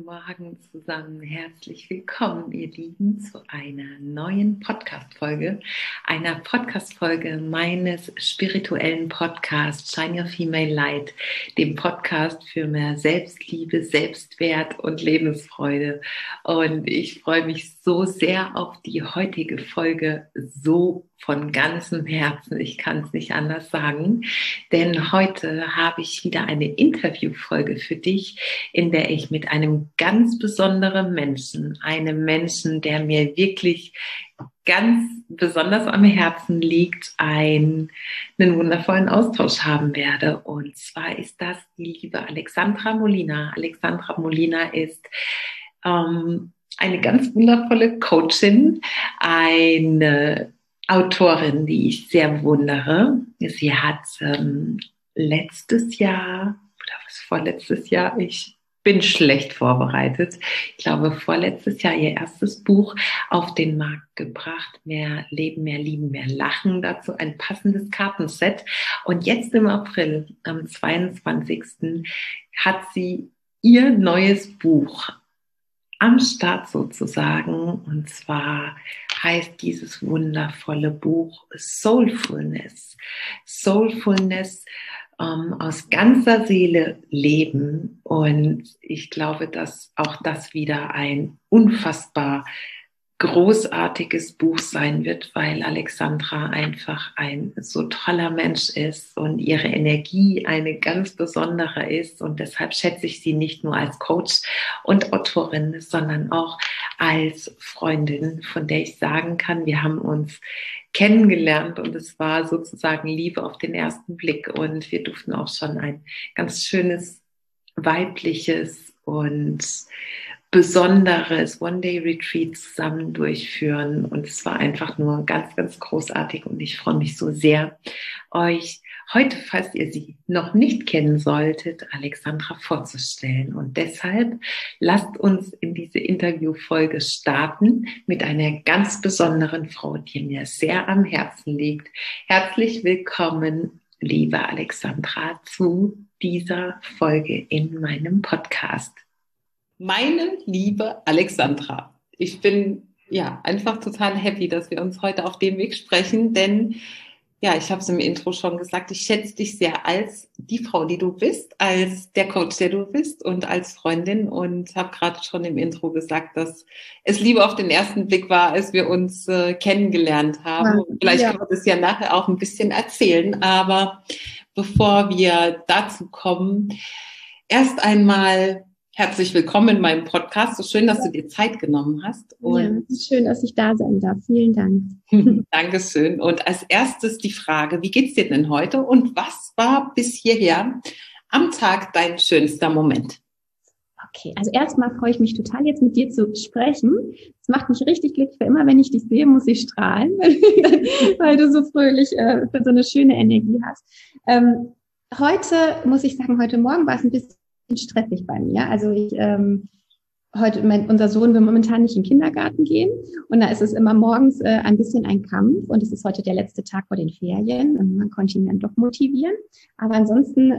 Guten Morgen zusammen. Herzlich willkommen, ihr Lieben, zu einer neuen Podcast-Folge. Einer Podcast-Folge meines spirituellen Podcasts Shine Your Female Light, dem Podcast für mehr Selbstliebe, Selbstwert und Lebensfreude. Und ich freue mich so sehr auf die heutige Folge, so von ganzem Herzen. Ich kann es nicht anders sagen, denn heute habe ich wieder eine Interviewfolge für dich, in der ich mit einem ganz besonderen Menschen, einem Menschen, der mir wirklich ganz besonders am Herzen liegt, einen wundervollen Austausch haben werde. Und zwar ist das die liebe Alexandra Molina. Alexandra Molina ist eine ganz wundervolle Coachin, eine Autorin, die ich sehr bewundere. Sie hat letztes Jahr oder was vorletztes Jahr, ich bin schlecht vorbereitet. Ich glaube, vorletztes Jahr ihr erstes Buch auf den Markt gebracht. Mehr Leben, mehr Lieben, mehr Lachen. Dazu ein passendes Kartenset. Und jetzt im April, am 22. hat sie ihr neues Buch am Start sozusagen. Und zwar heißt dieses wundervolle Buch Soulfulness. Soulfulness, aus ganzer Seele leben. Und ich glaube, dass auch das wieder ein unfassbar großartiges Buch sein wird, weil Alexandra einfach ein so toller Mensch ist und ihre Energie eine ganz besondere ist. Und deshalb schätze ich sie nicht nur als Coach und Autorin, sondern auch als Freundin, von der ich sagen kann, wir haben uns kennengelernt und es war sozusagen Liebe auf den ersten Blick. Und wir durften auch schon ein ganz schönes weibliches und besonderes One-Day-Retreat zusammen durchführen. Und es war einfach nur ganz, ganz großartig. Und ich freue mich so sehr, euch heute, falls ihr sie noch nicht kennen solltet, Alexandra vorzustellen. Und deshalb lasst uns in diese Interviewfolge starten mit einer ganz besonderen Frau, die mir sehr am Herzen liegt. Herzlich willkommen, liebe Alexandra, zu dieser Folge in meinem Podcast. Meine liebe Alexandra, ich bin ja einfach total happy, dass wir uns heute auf dem Weg sprechen, denn ja, ich habe es im Intro schon gesagt, ich schätze dich sehr als die Frau, die du bist, als der Coach, der du bist und als Freundin und habe gerade schon im Intro gesagt, dass es Liebe auf den ersten Blick war, als wir uns kennengelernt haben. Ja, vielleicht können wir das ja nachher auch ein bisschen erzählen, aber bevor wir dazu kommen, erst einmal herzlich willkommen in meinem Podcast. So schön, dass du dir Zeit genommen hast. Und ja, schön, dass ich da sein darf. Vielen Dank. Dankeschön. Und als erstes die Frage, wie geht's dir denn heute und was war bis hierher am Tag dein schönster Moment? Okay, also erstmal freue ich mich total, jetzt mit dir zu sprechen. Es macht mich richtig glücklich, weil immer, wenn ich dich sehe, muss ich strahlen, weil du so fröhlich so eine schöne Energie hast. Heute, muss ich sagen, heute Morgen war es ein bisschen stressig bei mir. Also unser Sohn will momentan nicht in den Kindergarten gehen und da ist es immer morgens ein bisschen ein Kampf und es ist heute der letzte Tag vor den Ferien und man konnte ihn dann doch motivieren. Aber ansonsten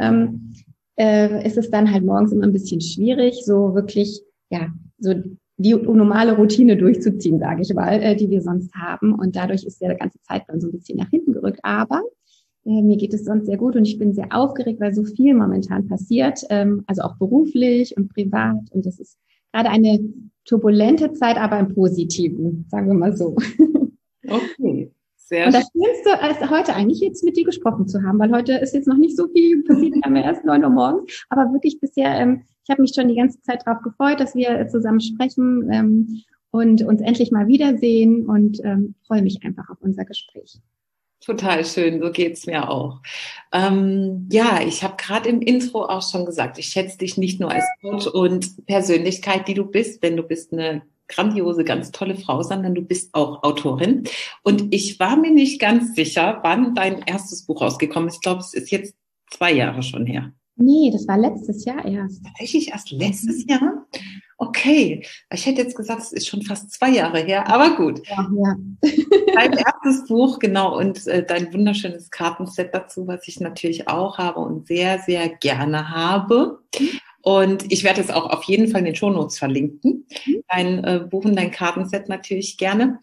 ist es dann halt morgens immer ein bisschen schwierig, so wirklich, ja, so die normale Routine durchzuziehen, sage ich mal, die wir sonst haben. Und dadurch ist der ganze Zeitplan so ein bisschen nach hinten gerückt. Aber mir geht es sonst sehr gut und ich bin sehr aufgeregt, weil so viel momentan passiert, also auch beruflich und privat. Und das ist gerade eine turbulente Zeit, aber im Positiven, sagen wir mal so. Okay, sehr schön. Und das Schönste ist heute eigentlich jetzt mit dir gesprochen zu haben, weil heute ist jetzt noch nicht so viel passiert, wir haben ja erst 9 Uhr morgens, aber wirklich bisher, ich habe mich schon die ganze Zeit darauf gefreut, dass wir zusammen sprechen und uns endlich mal wiedersehen und freue mich einfach auf unser Gespräch. Total schön, so geht's mir auch. Ja, ich habe gerade im Intro auch schon gesagt, ich schätze dich nicht nur als Coach und Persönlichkeit, die du bist, denn du bist eine grandiose, ganz tolle Frau, sondern du bist auch Autorin. Und ich war mir nicht ganz sicher, wann dein erstes Buch rausgekommen ist. Ich glaube, es ist jetzt 2 Jahre schon her. Nee, das war letztes Jahr erst. Tatsächlich erst letztes Jahr? Okay, ich hätte jetzt gesagt, es ist schon fast 2 Jahre her, aber gut. Ja. Dein erstes Buch, genau, und dein wunderschönes Kartenset dazu, was ich natürlich auch habe und sehr, sehr gerne habe. Und ich werde es auch auf jeden Fall in den Shownotes verlinken. Dein Buch und dein Kartenset natürlich gerne.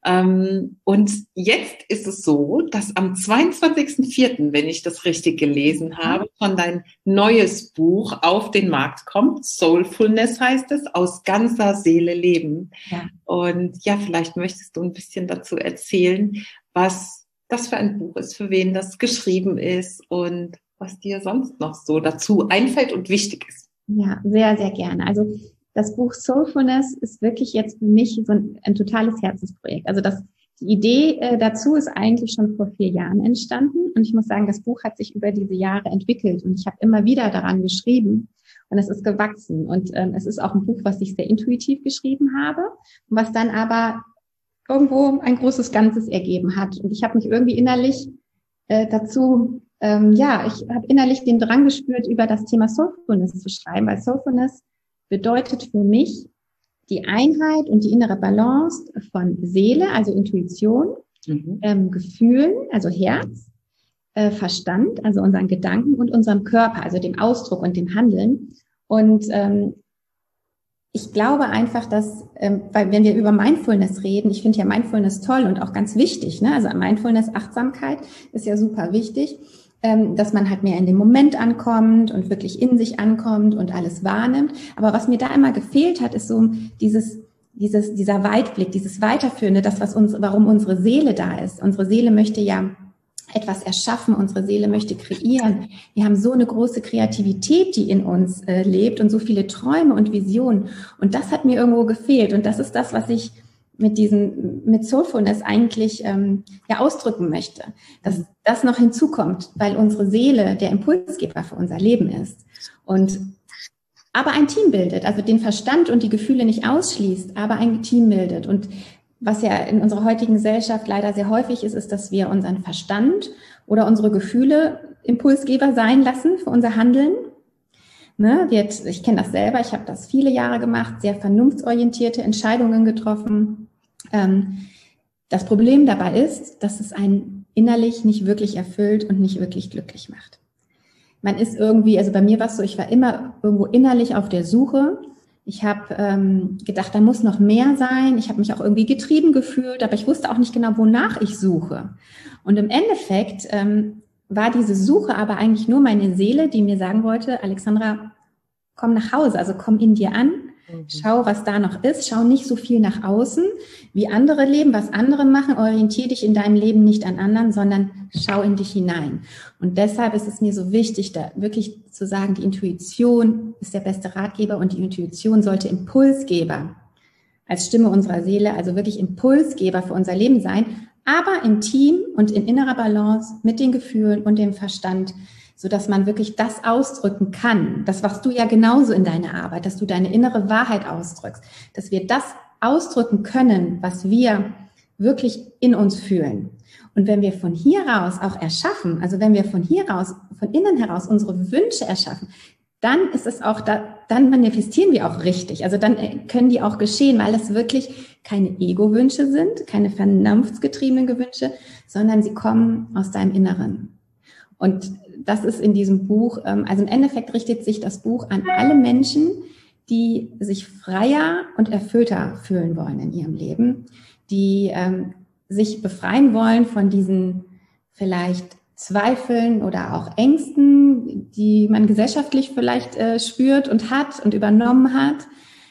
Und jetzt ist es so, dass am 22.04., wenn ich das richtig gelesen habe, schon dein neues Buch auf den Markt kommt. Soulfulness heißt es, aus ganzer Seele leben. Ja. Und ja, vielleicht möchtest du ein bisschen dazu erzählen, was das für ein Buch ist, für wen das geschrieben ist und was dir sonst noch so dazu einfällt und wichtig ist. Ja, sehr, sehr gerne. Also das Buch Soulfulness ist wirklich jetzt für mich so ein totales Herzensprojekt. Also die Idee dazu ist eigentlich schon vor 4 Jahren entstanden. Und ich muss sagen, das Buch hat sich über diese Jahre entwickelt. Und ich habe immer wieder daran geschrieben. Und es ist gewachsen. Und es ist auch ein Buch, was ich sehr intuitiv geschrieben habe. Und was dann aber irgendwo ein großes Ganzes ergeben hat. Und ich habe mich irgendwie innerlich dazu, ich habe innerlich den Drang gespürt, über das Thema Soulfulness zu schreiben. Weil Soulfulness bedeutet für mich die Einheit und die innere Balance von Seele, also Intuition, Gefühlen, also Herz, Verstand, also unseren Gedanken und unserem Körper, also dem Ausdruck und dem Handeln. Und ich glaube einfach, dass, weil wenn wir über Mindfulness reden, ich finde ja Mindfulness toll und auch ganz wichtig, ne? Also Mindfulness, Achtsamkeit ist ja super wichtig, dass man halt mehr in den Moment ankommt und wirklich in sich ankommt und alles wahrnimmt. Aber was mir da immer gefehlt hat, ist so dieser Weitblick, dieses Weiterführende, das, warum unsere Seele da ist. Unsere Seele möchte ja etwas erschaffen, unsere Seele möchte kreieren. Wir haben so eine große Kreativität, die in uns lebt und so viele Träume und Visionen. Und das hat mir irgendwo gefehlt. Und das ist das, was ich mit Soulfulness eigentlich ausdrücken möchte, dass das noch hinzukommt, weil unsere Seele der Impulsgeber für unser Leben ist und aber ein Team bildet, also den Verstand und die Gefühle nicht ausschließt, aber ein Team bildet. Und was ja in unserer heutigen Gesellschaft leider sehr häufig ist, ist, dass wir unseren Verstand oder unsere Gefühle Impulsgeber sein lassen für unser Handeln. Ne, ich kenne das selber, ich habe das viele Jahre gemacht, sehr vernunftsorientierte Entscheidungen getroffen. Das Problem dabei ist, dass es einen innerlich nicht wirklich erfüllt und nicht wirklich glücklich macht. Man ist irgendwie, also bei mir war es so, ich war immer irgendwo innerlich auf der Suche. Ich habe gedacht, da muss noch mehr sein. Ich habe mich auch irgendwie getrieben gefühlt, aber ich wusste auch nicht genau, wonach ich suche. Und im Endeffekt war diese Suche aber eigentlich nur meine Seele, die mir sagen wollte, Alexandra, komm nach Hause, also komm in dir an, schau, was da noch ist, schau nicht so viel nach außen, wie andere leben, was andere machen, orientiere dich in deinem Leben nicht an anderen, sondern schau in dich hinein. Und deshalb ist es mir so wichtig, da wirklich zu sagen, die Intuition ist der beste Ratgeber und die Intuition sollte Impulsgeber als Stimme unserer Seele, also wirklich Impulsgeber für unser Leben sein, aber im Team und in innerer Balance mit den Gefühlen und dem Verstand, so dass man wirklich das ausdrücken kann. Das machst du ja genauso in deiner Arbeit, dass du deine innere Wahrheit ausdrückst, dass wir das ausdrücken können, was wir wirklich in uns fühlen. Und wenn wir von hier raus auch erschaffen, also wenn wir von hier raus, von innen heraus unsere Wünsche erschaffen, dann ist es auch dann manifestieren wir auch richtig. Also dann können die auch geschehen, weil es wirklich keine Ego-Wünsche sind, keine vernunftsgetriebenen Wünsche, sondern sie kommen aus deinem Inneren. Und das ist in diesem Buch, also im Endeffekt richtet sich das Buch an alle Menschen, die sich freier und erfüllter fühlen wollen in ihrem Leben, die sich befreien wollen von diesen vielleicht Zweifeln oder auch Ängsten, die man gesellschaftlich vielleicht spürt und hat und übernommen hat,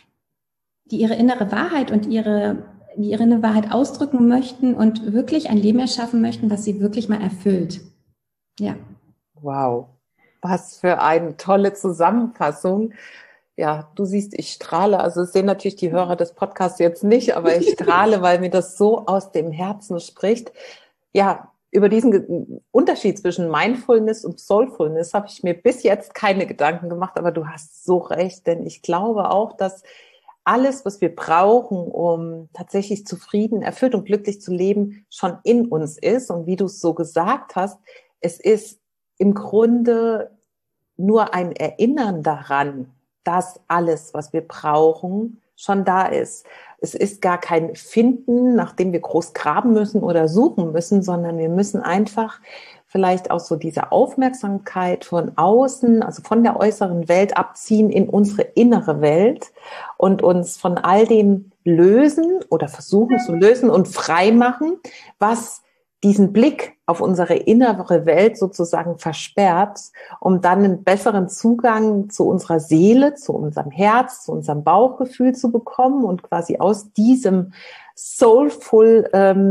die ihre innere Wahrheit und ihre innere Wahrheit ausdrücken möchten und wirklich ein Leben erschaffen möchten, was sie wirklich mal erfüllt. Ja. Wow, was für eine tolle Zusammenfassung. Ja, du siehst, ich strahle, also es sehen natürlich die Hörer des Podcasts jetzt nicht, aber ich strahle, weil mir das so aus dem Herzen spricht. Ja, über diesen Unterschied zwischen Mindfulness und Soulfulness habe ich mir bis jetzt keine Gedanken gemacht, aber du hast so recht, denn ich glaube auch, dass alles, was wir brauchen, um tatsächlich zufrieden, erfüllt und glücklich zu leben, schon in uns ist. Und wie du es so gesagt hast, es ist im Grunde nur ein Erinnern daran, dass alles, was wir brauchen, schon da ist. es ist gar kein Finden, nach dem wir groß graben müssen oder suchen müssen, sondern wir müssen einfach vielleicht auch so diese Aufmerksamkeit von außen, also von der äußeren Welt abziehen in unsere innere Welt und uns von all dem lösen oder versuchen zu lösen und frei machen, was diesen Blick auf unsere innere Welt sozusagen versperrt, um dann einen besseren Zugang zu unserer Seele, zu unserem Herz, zu unserem Bauchgefühl zu bekommen und quasi aus diesem soulful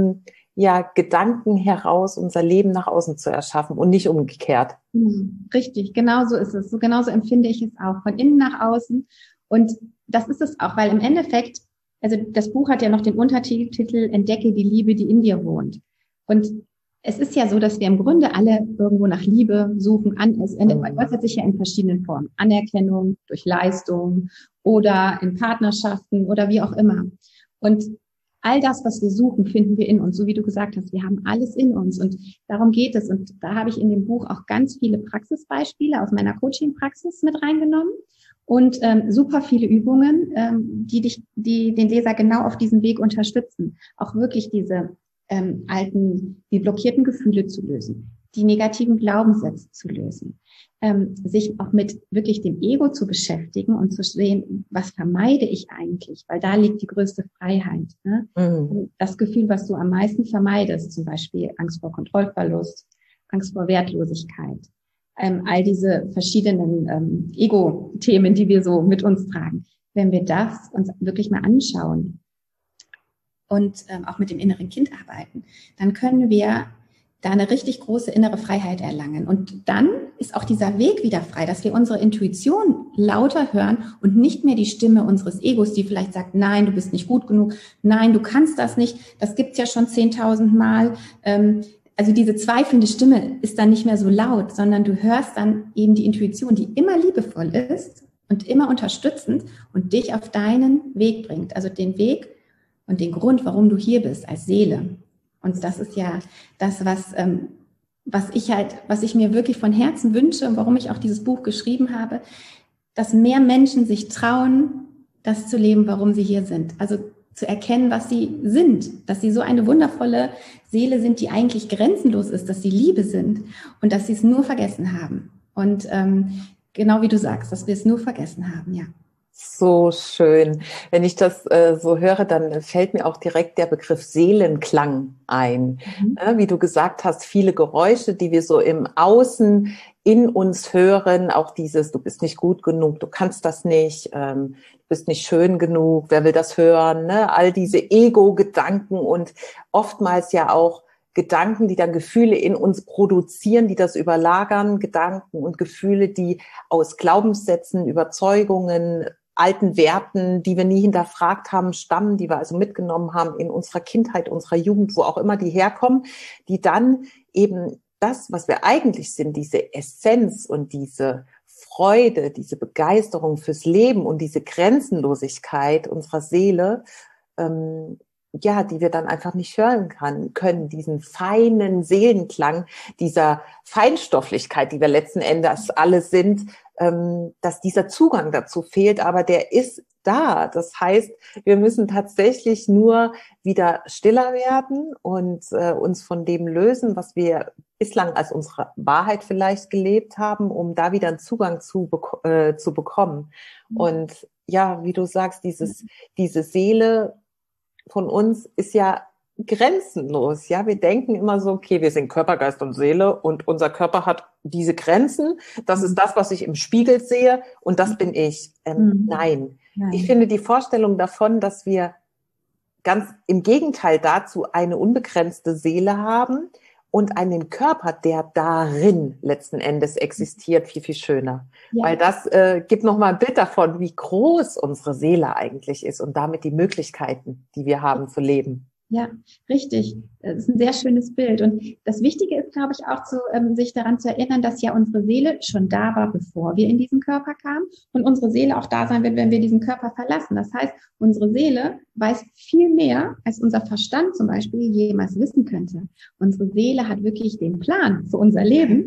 Gedanken heraus unser Leben nach außen zu erschaffen und nicht umgekehrt. Richtig, genau so ist es. So genauso empfinde ich es auch, von innen nach außen. Und das ist es auch, weil im Endeffekt, also das Buch hat ja noch den Untertitel Entdecke die Liebe, die in dir wohnt. Und es ist ja so, dass wir im Grunde alle irgendwo nach Liebe suchen. Es äußert sich ja in verschiedenen Formen. Anerkennung durch Leistung oder in Partnerschaften oder wie auch immer. Und all das, was wir suchen, finden wir in uns. So wie du gesagt hast, wir haben alles in uns. Und darum geht es. Und da habe ich in dem Buch auch ganz viele Praxisbeispiele aus meiner Coaching-Praxis mit reingenommen. Und super viele Übungen, die den Leser genau auf diesem Weg unterstützen. Auch wirklich diese die blockierten Gefühle zu lösen, die negativen Glaubenssätze zu lösen, sich auch mit wirklich dem Ego zu beschäftigen und zu sehen, was vermeide ich eigentlich, weil da liegt die größte Freiheit. Ne? Das Gefühl, was du am meisten vermeidest, zum Beispiel Angst vor Kontrollverlust, Angst vor Wertlosigkeit, all diese verschiedenen Ego-Themen, die wir so mit uns tragen. Wenn wir das uns wirklich mal anschauen, und auch mit dem inneren Kind arbeiten, dann können wir da eine richtig große innere Freiheit erlangen. Und dann ist auch dieser Weg wieder frei, dass wir unsere Intuition lauter hören und nicht mehr die Stimme unseres Egos, die vielleicht sagt, nein, du bist nicht gut genug, nein, du kannst das nicht, das gibt's ja schon 10.000 Mal. Also diese zweifelnde Stimme ist dann nicht mehr so laut, sondern du hörst dann eben die Intuition, die immer liebevoll ist und immer unterstützend und dich auf deinen Weg bringt. Also den Weg und den Grund, warum du hier bist als Seele. Und das ist ja das, was ich mir wirklich von Herzen wünsche und warum ich auch dieses Buch geschrieben habe, dass mehr Menschen sich trauen, das zu leben, warum sie hier sind. Also zu erkennen, was sie sind, dass sie so eine wundervolle Seele sind, die eigentlich grenzenlos ist, dass sie Liebe sind und dass sie es nur vergessen haben. Und genau wie du sagst, dass wir es nur vergessen haben, ja. So schön. Wenn ich das so höre, dann fällt mir auch direkt der Begriff Seelenklang ein. Wie du gesagt hast, viele Geräusche, die wir so im Außen in uns hören, auch dieses, du bist nicht gut genug, du kannst das nicht, du bist nicht schön genug, wer will das hören, ne? All diese Ego-Gedanken und oftmals ja auch Gedanken, die dann Gefühle in uns produzieren, die das überlagern, Gedanken und Gefühle, die aus Glaubenssätzen, Überzeugungen, alten Werten, die wir nie hinterfragt haben, stammen, die wir also mitgenommen haben in unserer Kindheit, unserer Jugend, wo auch immer die herkommen, die dann eben das, was wir eigentlich sind, diese Essenz und diese Freude, diese Begeisterung fürs Leben und diese Grenzenlosigkeit unserer Seele, die wir dann einfach nicht hören können, diesen feinen Seelenklang, dieser Feinstofflichkeit, die wir letzten Endes alle sind, dass dieser Zugang dazu fehlt, aber der ist da. Das heißt, wir müssen tatsächlich nur wieder stiller werden und uns von dem lösen, was wir bislang als unsere Wahrheit vielleicht gelebt haben, um da wieder einen Zugang zu bekommen. Und ja, wie du sagst, diese Seele von uns ist ja grenzenlos, ja. Wir denken immer so, okay, wir sind Körper, Geist und Seele und unser Körper hat diese Grenzen. Das ist das, was ich im Spiegel sehe und das bin ich. Nein. Ich finde die Vorstellung davon, dass wir ganz im Gegenteil dazu eine unbegrenzte Seele haben und einen Körper, der darin letzten Endes existiert, viel, viel schöner. Ja. Weil das gibt nochmal ein Bild davon, wie groß unsere Seele eigentlich ist und damit die Möglichkeiten, die wir haben zu leben. Ja, richtig. Das ist ein sehr schönes Bild. Und das Wichtige ist, glaube ich, auch sich daran zu erinnern, dass ja unsere Seele schon da war, bevor wir in diesen Körper kamen und unsere Seele auch da sein wird, wenn wir diesen Körper verlassen. Das heißt, unsere Seele weiß viel mehr, als unser Verstand zum Beispiel jemals wissen könnte. Unsere Seele hat wirklich den Plan für unser Leben.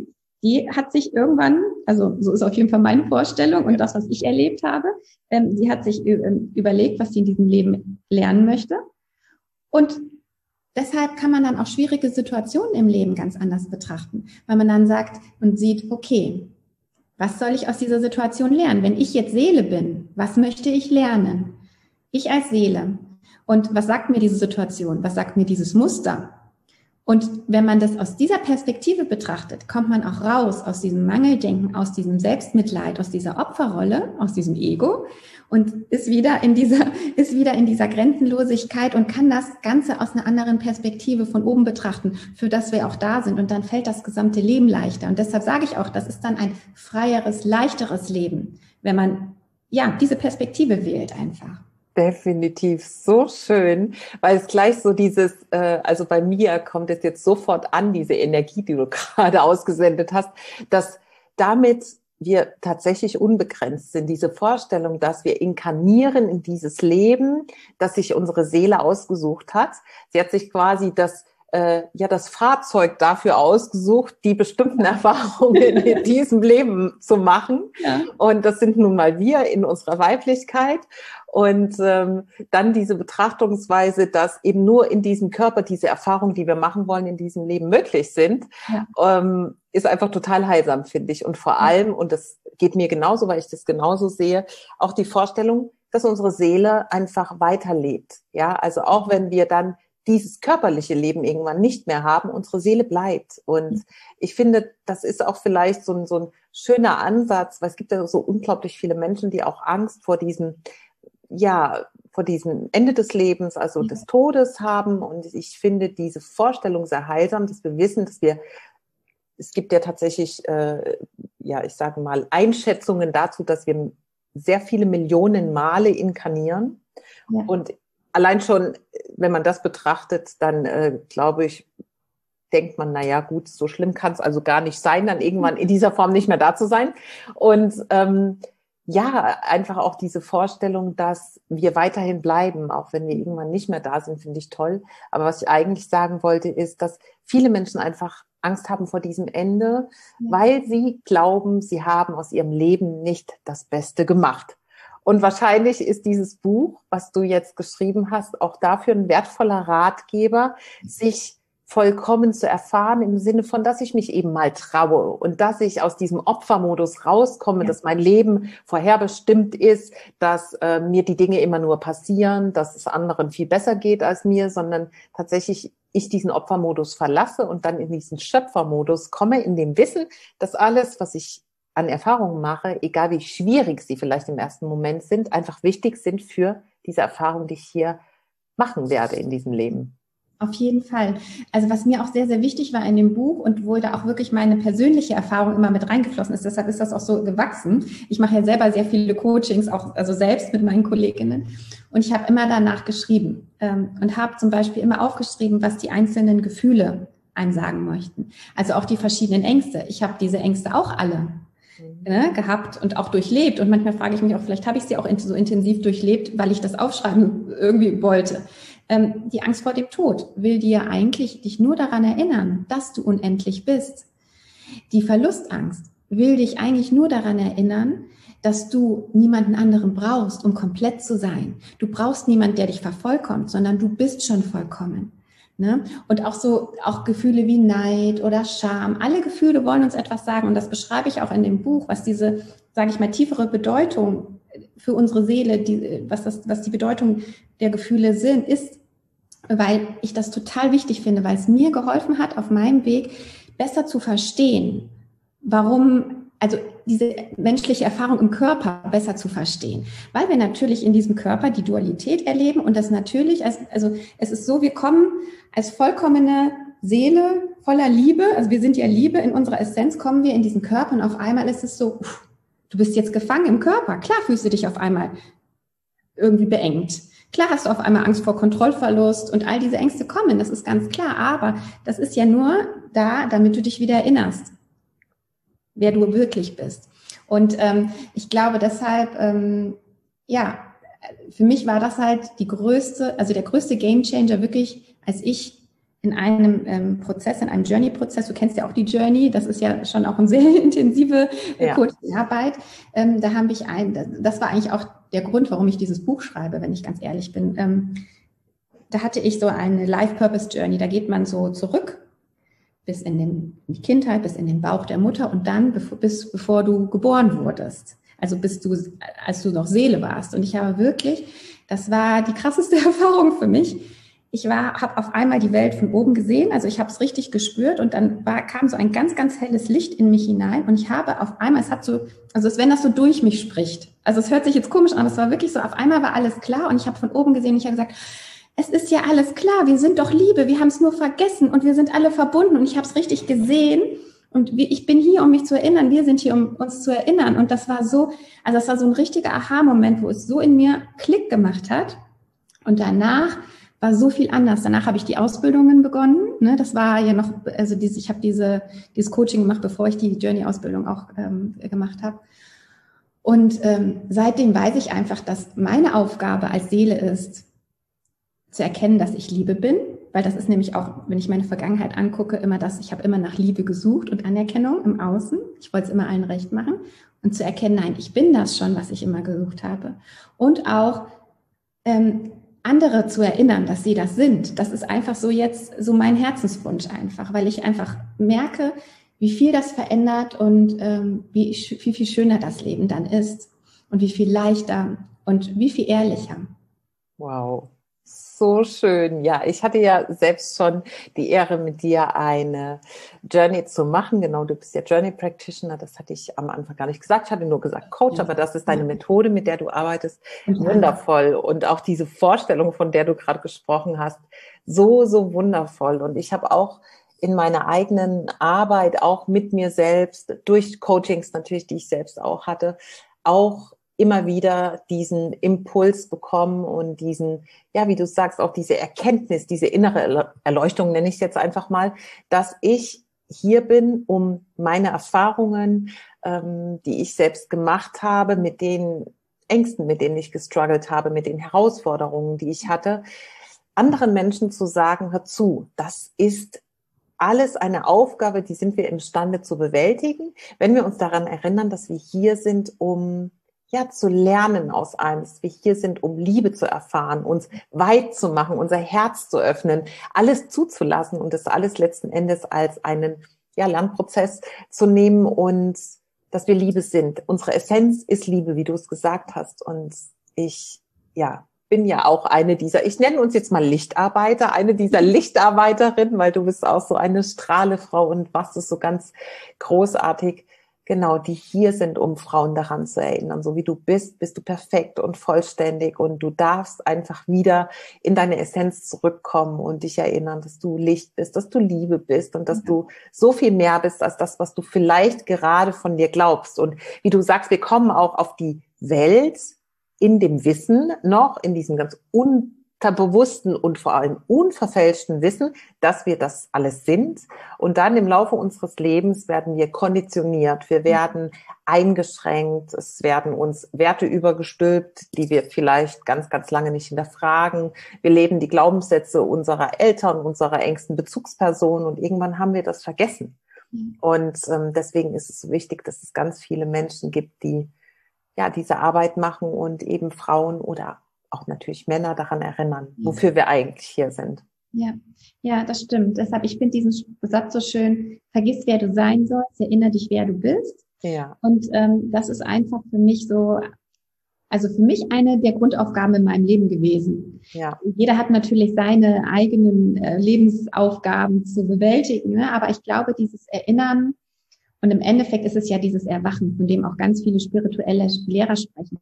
die hat sich irgendwann, also so ist auf jeden Fall meine Vorstellung und das, was ich erlebt habe, die hat sich überlegt, was sie in diesem Leben lernen möchte. Und deshalb kann man dann auch schwierige Situationen im Leben ganz anders betrachten, weil man dann sagt und sieht, okay, was soll ich aus dieser Situation lernen? Wenn ich jetzt Seele bin, was möchte ich lernen? Ich als Seele. Und was sagt mir diese Situation? Was sagt mir dieses Muster? Und wenn man das aus dieser Perspektive betrachtet, kommt man auch raus aus diesem Mangeldenken, aus diesem Selbstmitleid, aus dieser Opferrolle, aus diesem Ego und ist wieder in dieser Grenzenlosigkeit und kann das Ganze aus einer anderen Perspektive von oben betrachten, für das wir auch da sind. Und dann fällt das gesamte Leben leichter. Und deshalb sage ich auch, das ist dann ein freieres, leichteres Leben, wenn man diese Perspektive wählt einfach. Definitiv, so schön, weil es gleich so dieses, also bei mir kommt es jetzt sofort an, diese Energie, die du gerade ausgesendet hast, dass damit wir tatsächlich unbegrenzt sind. Diese Vorstellung, dass wir inkarnieren in dieses Leben, das sich unsere Seele ausgesucht hat. Sie hat sich quasi das Fahrzeug dafür ausgesucht, die bestimmten Erfahrungen in diesem Leben zu machen. Ja. Und das sind nun mal wir in unserer Weiblichkeit. Und dann diese Betrachtungsweise, dass eben nur in diesem Körper diese Erfahrungen, die wir machen wollen, in diesem Leben möglich sind, ist einfach total heilsam, finde ich. Und vor allem, und das geht mir genauso, weil ich das genauso sehe, auch die Vorstellung, dass unsere Seele einfach weiterlebt. Ja, also auch wenn wir dann dieses körperliche Leben irgendwann nicht mehr haben, unsere Seele bleibt. Und ich finde, das ist auch vielleicht so ein schöner Ansatz, weil es gibt ja so unglaublich viele Menschen, die auch Angst vor diesem Ende des Lebens, also des Todes haben. Und ich finde diese Vorstellung sehr heilsam, dass wir wissen, es gibt ja tatsächlich, ich sage mal, Einschätzungen dazu, dass wir sehr viele Millionen Male inkarnieren. Ja. Und allein schon, wenn man das betrachtet, dann glaube ich, denkt man, naja gut, so schlimm kann es also gar nicht sein, dann irgendwann in dieser Form nicht mehr da zu sein. Und einfach auch diese Vorstellung, dass wir weiterhin bleiben, auch wenn wir irgendwann nicht mehr da sind, finde ich toll. Aber was ich eigentlich sagen wollte, ist, dass viele Menschen einfach Angst haben vor diesem Ende, weil sie glauben, sie haben aus ihrem Leben nicht das Beste gemacht. Und wahrscheinlich ist dieses Buch, was du jetzt geschrieben hast, auch dafür ein wertvoller Ratgeber, sich vollkommen zu erfahren, im Sinne von, dass ich mich eben mal traue und dass ich aus diesem Opfermodus rauskomme, dass mein Leben vorherbestimmt ist, dass mir die Dinge immer nur passieren, dass es anderen viel besser geht als mir, sondern tatsächlich ich diesen Opfermodus verlasse und dann in diesen Schöpfermodus komme, in dem Wissen, dass alles, was ich an Erfahrungen mache, egal wie schwierig sie vielleicht im ersten Moment sind, einfach wichtig sind für diese Erfahrung, die ich hier machen werde in diesem Leben. Auf jeden Fall. Also was mir auch sehr, sehr wichtig war in dem Buch und wo da auch wirklich meine persönliche Erfahrung immer mit reingeflossen ist, deshalb ist das auch so gewachsen. Ich mache ja selber sehr viele Coachings, auch also selbst mit meinen Kolleginnen und ich habe immer danach geschrieben und habe zum Beispiel immer aufgeschrieben, was die einzelnen Gefühle einem sagen möchten. Also auch die verschiedenen Ängste. Ich habe diese Ängste auch alle gehabt und auch durchlebt und manchmal frage ich mich auch, vielleicht habe ich sie auch so intensiv durchlebt, weil ich das aufschreiben irgendwie wollte. Die Angst vor dem Tod will dir eigentlich dich nur daran erinnern, dass du unendlich bist. Die Verlustangst will dich eigentlich nur daran erinnern, dass du niemanden anderen brauchst, um komplett zu sein. Du brauchst niemanden, der dich vervollkommt, sondern du bist schon vollkommen. Ne? Und auch Gefühle wie Neid oder Scham, alle Gefühle wollen uns etwas sagen und das beschreibe ich auch in dem Buch, was diese, sage ich mal, tiefere Bedeutung für unsere Seele, was die Bedeutung der Gefühle ist, weil ich das total wichtig finde, weil es mir geholfen hat, auf meinem Weg besser zu verstehen, warum, also diese menschliche Erfahrung im Körper besser zu verstehen, weil wir natürlich in diesem Körper die Dualität erleben und das natürlich, also es ist so, wir kommen als vollkommene Seele voller Liebe, also wir sind ja Liebe, in unserer Essenz kommen wir in diesen Körper und auf einmal ist es so, du bist jetzt gefangen im Körper, klar fühlst du dich auf einmal irgendwie beengt. Klar hast du auf einmal Angst vor Kontrollverlust und all diese Ängste kommen, das ist ganz klar, aber das ist ja nur da, damit du dich wieder erinnerst, wer du wirklich bist. Und ich glaube deshalb, für mich war das halt der größte Gamechanger wirklich, als ich in einem Prozess, in einem Journey-Prozess. Du kennst ja auch die Journey. Das ist ja schon auch eine sehr intensive Coaching-Arbeit. Da habe ich das war eigentlich auch der Grund, warum ich dieses Buch schreibe, wenn ich ganz ehrlich bin. Da hatte ich so eine Life-Purpose-Journey. Da geht man so zurück bis in die Kindheit, bis in den Bauch der Mutter und dann bevor du geboren wurdest. Also als du noch Seele warst. Und ich habe wirklich, das war die krasseste Erfahrung für mich. Ich habe auf einmal die Welt von oben gesehen, also ich habe es richtig gespürt und dann kam so ein ganz, ganz helles Licht in mich hinein und ich habe auf einmal, als wenn das so durch mich spricht. Also es hört sich jetzt komisch an, aber es war wirklich so, auf einmal war alles klar und ich habe von oben gesehen, ich habe gesagt, es ist ja alles klar, wir sind doch Liebe, wir haben es nur vergessen und wir sind alle verbunden und ich habe es richtig gesehen und ich bin hier, um mich zu erinnern, wir sind hier, um uns zu erinnern und das war so ein richtiger Aha-Moment, wo es so in mir Klick gemacht hat und danach war so viel anders. Danach habe ich die Ausbildungen begonnen. Ne? Das war ja noch, also ich habe dieses Coaching gemacht, bevor ich die Journey-Ausbildung auch gemacht habe. Und seitdem weiß ich einfach, dass meine Aufgabe als Seele ist, zu erkennen, dass ich Liebe bin. Weil das ist nämlich auch, wenn ich meine Vergangenheit angucke, immer das, ich habe immer nach Liebe gesucht und Anerkennung im Außen. Ich wollte es immer allen recht machen. Und zu erkennen, nein, ich bin das schon, was ich immer gesucht habe. Und auch andere zu erinnern, dass sie das sind. Das ist einfach so jetzt so mein Herzenswunsch einfach, weil ich einfach merke, wie viel das verändert und wie viel schöner das Leben dann ist und wie viel leichter und wie viel ehrlicher. Wow, so schön. Ja, ich hatte ja selbst schon die Ehre, mit dir eine Journey zu machen. Genau, du bist ja Journey Practitioner. Das hatte ich am Anfang gar nicht gesagt. Ich hatte nur gesagt Coach, aber das ist deine Methode, mit der du arbeitest. Wundervoll. Und auch diese Vorstellung, von der du gerade gesprochen hast, so, so wundervoll. Und ich habe auch in meiner eigenen Arbeit, auch mit mir selbst, durch Coachings natürlich, die ich selbst auch hatte, auch immer wieder diesen Impuls bekommen und diesen, ja, wie du sagst, auch diese Erkenntnis, diese innere Erleuchtung, nenne ich es jetzt einfach mal, dass ich hier bin, um meine Erfahrungen, die ich selbst gemacht habe, mit den Ängsten, mit denen ich gestruggelt habe, mit den Herausforderungen, die ich hatte, anderen Menschen zu sagen, hör zu, das ist alles eine Aufgabe, die sind wir imstande zu bewältigen, wenn wir uns daran erinnern, dass wir hier sind, um zu lernen aus allem, dass wir hier sind, um Liebe zu erfahren, uns weit zu machen, unser Herz zu öffnen, alles zuzulassen und das alles letzten Endes als einen Lernprozess zu nehmen und dass wir Liebe sind. Unsere Essenz ist Liebe, wie du es gesagt hast. Und ich bin ja auch eine dieser, ich nenne uns jetzt mal Lichtarbeiter, eine dieser Lichtarbeiterinnen, weil du bist auch so eine Strahlefrau und machst es so ganz großartig. Genau, die hier sind, um Frauen daran zu erinnern. So wie du bist du perfekt und vollständig und du darfst einfach wieder in deine Essenz zurückkommen und dich erinnern, dass du Licht bist, dass du Liebe bist und dass du so viel mehr bist als das, was du vielleicht gerade von dir glaubst. Und wie du sagst, wir kommen auch auf die Welt in dem Wissen noch, in diesem ganz unterbewussten und vor allem unverfälschten Wissen, dass wir das alles sind. Und dann im Laufe unseres Lebens werden wir konditioniert, wir werden eingeschränkt, es werden uns Werte übergestülpt, die wir vielleicht ganz, ganz lange nicht hinterfragen. Wir leben die Glaubenssätze unserer Eltern, unserer engsten Bezugspersonen und irgendwann haben wir das vergessen. Und deswegen ist es so wichtig, dass es ganz viele Menschen gibt, die diese Arbeit machen und eben Frauen oder auch natürlich Männer daran erinnern, wofür wir eigentlich hier sind. Ja, das stimmt. Deshalb, ich finde diesen Satz so schön, vergiss, wer du sein sollst, erinnere dich, wer du bist. Ja. Und das ist einfach für mich so, also für mich eine der Grundaufgaben in meinem Leben gewesen. Ja. Jeder hat natürlich seine eigenen Lebensaufgaben zu bewältigen, ne? Aber ich glaube, dieses Erinnern und im Endeffekt ist es ja dieses Erwachen, von dem auch ganz viele spirituelle Lehrer sprechen.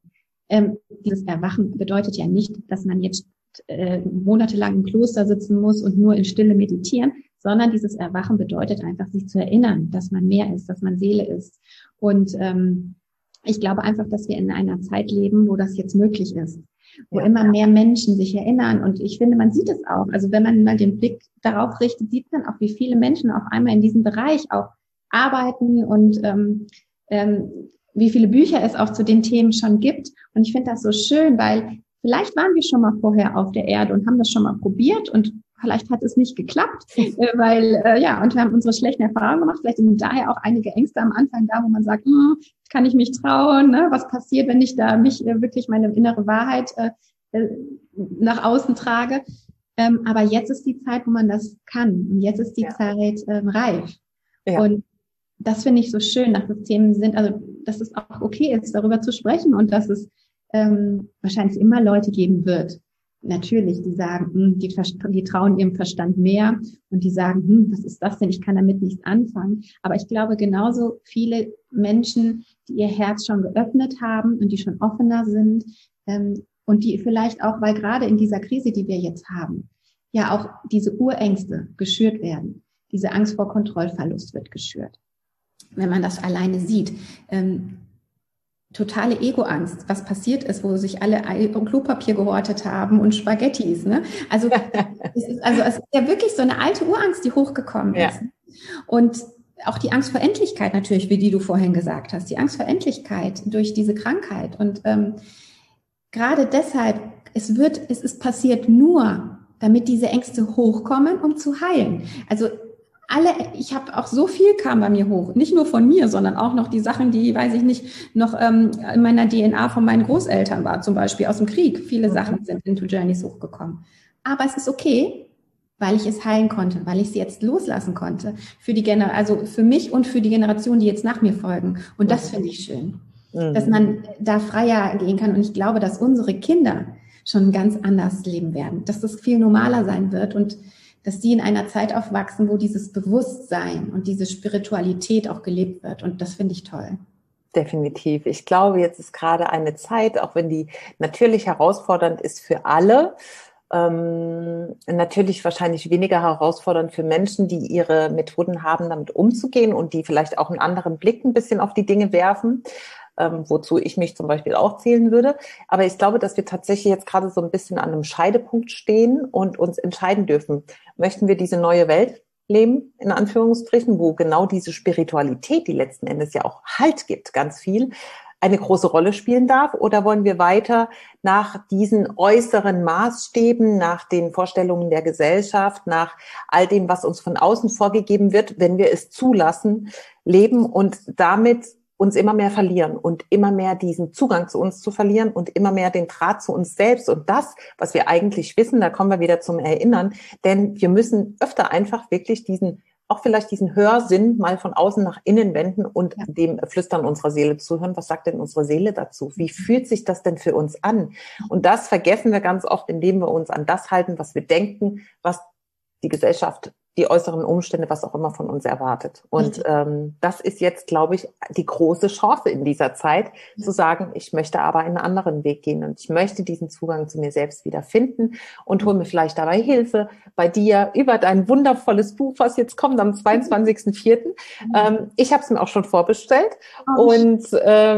Dieses Erwachen bedeutet ja nicht, dass man jetzt monatelang im Kloster sitzen muss und nur in Stille meditieren, sondern dieses Erwachen bedeutet einfach, sich zu erinnern, dass man mehr ist, dass man Seele ist. Und ich glaube einfach, dass wir in einer Zeit leben, wo das jetzt möglich ist, wo immer mehr Menschen sich erinnern. Und ich finde, man sieht es auch. Also wenn man mal den Blick darauf richtet, sieht man auch, wie viele Menschen auf einmal in diesem Bereich auch arbeiten und wie viele Bücher es auch zu den Themen schon gibt. Und ich finde das so schön, weil vielleicht waren wir schon mal vorher auf der Erde und haben das schon mal probiert und vielleicht hat es nicht geklappt, weil, und wir haben unsere schlechten Erfahrungen gemacht. Vielleicht sind daher auch einige Ängste am Anfang da, wo man sagt, kann ich mich trauen? Ne? Was passiert, wenn ich da mich wirklich meine innere Wahrheit nach außen trage? Aber jetzt ist die Zeit, wo man das kann. Und jetzt ist die Zeit reif. Ja. Und das finde ich so schön, dass es Themen sind, also dass es auch okay ist, darüber zu sprechen und dass es wahrscheinlich immer Leute geben wird. Natürlich, die sagen, die trauen ihrem Verstand mehr und die sagen, was ist das denn? Ich kann damit nichts anfangen. Aber ich glaube, genauso viele Menschen, die ihr Herz schon geöffnet haben und die schon offener sind und die vielleicht auch, weil gerade in dieser Krise, die wir jetzt haben, ja auch diese Urängste geschürt werden. Diese Angst vor Kontrollverlust wird geschürt. Wenn man das alleine sieht, totale Ego-Angst, was passiert ist, wo sich alle Klopapier gehortet haben und Spaghettis, ne? Also es ist ja wirklich so eine alte Urangst, die hochgekommen ist. Und auch die Angst vor Endlichkeit natürlich, wie die du vorhin gesagt hast, die Angst vor Endlichkeit durch diese Krankheit. Und gerade deshalb, es ist passiert nur, damit diese Ängste hochkommen, um zu heilen. Also ich habe auch so viel kam bei mir hoch, nicht nur von mir, sondern auch noch die Sachen, die, weiß ich nicht, noch in meiner DNA von meinen Großeltern war, zum Beispiel aus dem Krieg. Viele Sachen sind into Journeys hochgekommen. Aber es ist okay, weil ich es heilen konnte, weil ich es jetzt loslassen konnte. Also für mich und für die Generation, die jetzt nach mir folgen. Und das finde ich schön, dass man da freier gehen kann. Und ich glaube, dass unsere Kinder schon ganz anders leben werden, dass das viel normaler sein wird und dass die in einer Zeit aufwachsen, wo dieses Bewusstsein und diese Spiritualität auch gelebt wird. Und das finde ich toll. Definitiv. Ich glaube, jetzt ist gerade eine Zeit, auch wenn die natürlich herausfordernd ist für alle, natürlich wahrscheinlich weniger herausfordernd für Menschen, die ihre Methoden haben, damit umzugehen und die vielleicht auch einen anderen Blick ein bisschen auf die Dinge werfen. Wozu ich mich zum Beispiel auch zählen würde. Aber ich glaube, dass wir tatsächlich jetzt gerade so ein bisschen an einem Scheidepunkt stehen und uns entscheiden dürfen. Möchten wir diese neue Welt leben, in Anführungsstrichen, wo genau diese Spiritualität, die letzten Endes ja auch Halt gibt, ganz viel, eine große Rolle spielen darf? Oder wollen wir weiter nach diesen äußeren Maßstäben, nach den Vorstellungen der Gesellschaft, nach all dem, was uns von außen vorgegeben wird, wenn wir es zulassen, leben und damit uns immer mehr verlieren und immer mehr diesen Zugang zu uns zu verlieren und immer mehr den Draht zu uns selbst und das, was wir eigentlich wissen, da kommen wir wieder zum Erinnern, denn wir müssen öfter einfach wirklich diesen Hörsinn mal von außen nach innen wenden und dem Flüstern unserer Seele zuhören. Was sagt denn unsere Seele dazu? Wie fühlt sich das denn für uns an? Und das vergessen wir ganz oft, indem wir uns an das halten, was wir denken, was die Gesellschaft, die äußeren Umstände, was auch immer von uns erwartet. Und das ist jetzt, glaube ich, die große Chance in dieser Zeit, zu sagen, ich möchte aber einen anderen Weg gehen und ich möchte diesen Zugang zu mir selbst wieder finden und hole mir vielleicht dabei Hilfe bei dir über dein wundervolles Buch, was jetzt kommt am 22.04. Ich habe es mir auch schon vorbestellt und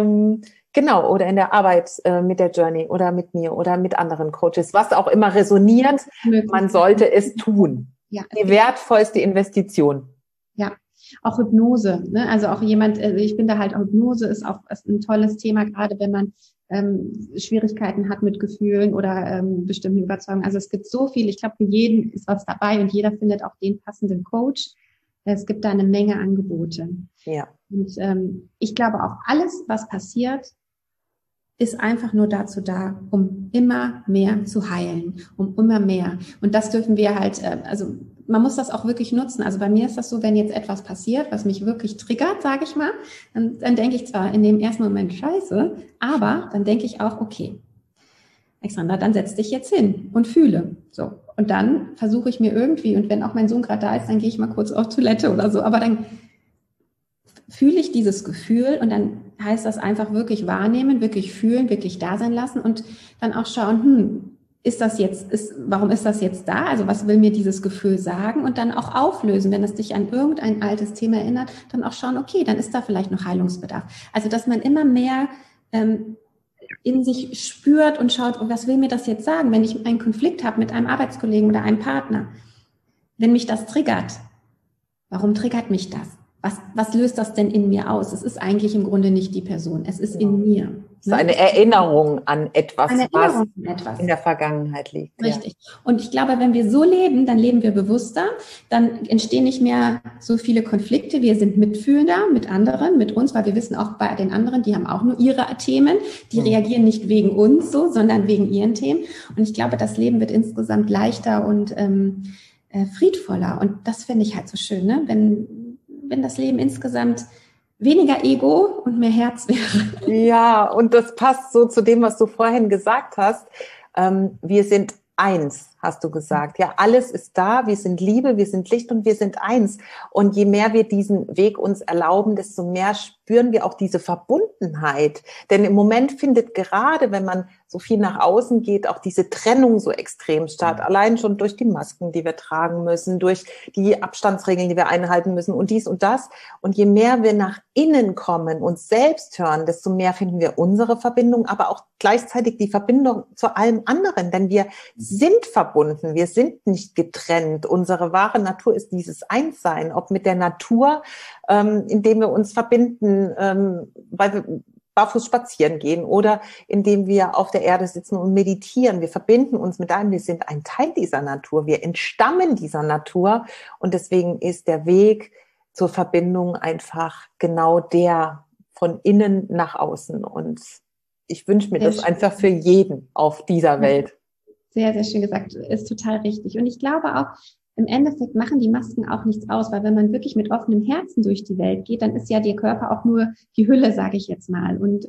genau, oder in der Arbeit mit der Journey oder mit mir oder mit anderen Coaches, was auch immer resoniert, man sollte es tun. Ja, die wertvollste Investition. Ja, auch Hypnose, ne? Also auch ich finde halt, Hypnose ist ein tolles Thema, gerade wenn man Schwierigkeiten hat mit Gefühlen oder bestimmten Überzeugungen. Also es gibt so viel, ich glaube, für jeden ist was dabei und jeder findet auch den passenden Coach. Es gibt da eine Menge Angebote. Ja. Und ich glaube auch, alles, was passiert, ist einfach nur dazu da, um immer mehr zu heilen, um immer mehr. Und das dürfen wir halt, man muss das auch wirklich nutzen. Also bei mir ist das so, wenn jetzt etwas passiert, was mich wirklich triggert, sage ich mal, dann denke ich zwar in dem ersten Moment Scheiße, aber dann denke ich auch, okay, Alexandra, dann setz dich jetzt hin und fühle. So. Und dann versuche ich mir irgendwie, und wenn auch mein Sohn gerade da ist, dann gehe ich mal kurz auf Toilette oder so, aber dann fühle ich dieses Gefühl und dann heißt das einfach wirklich wahrnehmen, wirklich fühlen, wirklich da sein lassen und dann auch schauen, warum ist das jetzt da? Also was will mir dieses Gefühl sagen? Und dann auch auflösen, wenn es dich an irgendein altes Thema erinnert, dann auch schauen, okay, dann ist da vielleicht noch Heilungsbedarf. Also dass man immer mehr in sich spürt und schaut, was will mir das jetzt sagen, wenn ich einen Konflikt habe mit einem Arbeitskollegen oder einem Partner, wenn mich das triggert. Warum triggert mich das? Was löst das denn in mir aus? Es ist eigentlich im Grunde nicht die Person, es ist in mir. Es ist eine Erinnerung an etwas, was in der Vergangenheit liegt. Richtig. Ja. Und ich glaube, wenn wir so leben, dann leben wir bewusster, dann entstehen nicht mehr so viele Konflikte. Wir sind mitfühlender mit anderen, mit uns, weil wir wissen auch bei den anderen, die haben auch nur ihre Themen. Die reagieren nicht wegen uns so, sondern wegen ihren Themen. Und ich glaube, das Leben wird insgesamt leichter und friedvoller. Und das finde ich halt so schön, ne? Wenn das Leben insgesamt weniger Ego und mehr Herz wäre. Ja, und das passt so zu dem, was du vorhin gesagt hast. Wir sind eins, hast du gesagt. Ja, alles ist da. Wir sind Liebe, wir sind Licht und wir sind eins. Und je mehr wir diesen Weg uns erlauben, desto mehr spüren wir auch diese Verbundenheit. Denn im Moment findet gerade, wenn man so viel nach außen geht, auch diese Trennung so extrem statt. Allein schon durch die Masken, die wir tragen müssen, durch die Abstandsregeln, die wir einhalten müssen und dies und das. Und je mehr wir nach innen kommen, uns selbst hören, desto mehr finden wir unsere Verbindung, aber auch gleichzeitig die Verbindung zu allem anderen. Denn wir sind verbunden, wir sind nicht getrennt. Unsere wahre Natur ist dieses Einssein, ob mit der Natur, indem wir uns verbinden, weil wir barfuß spazieren gehen oder indem wir auf der Erde sitzen und meditieren. Wir verbinden uns mit allem. Wir sind ein Teil dieser Natur. Wir entstammen dieser Natur. Und deswegen ist der Weg zur Verbindung einfach genau der von innen nach außen. Und ich wünsche mir das einfach für jeden auf dieser Welt. Sehr, sehr schön gesagt. Ist total richtig. Und ich glaube auch, im Endeffekt machen die Masken auch nichts aus, weil wenn man wirklich mit offenem Herzen durch die Welt geht, dann ist ja der Körper auch nur die Hülle, sage ich jetzt mal. Und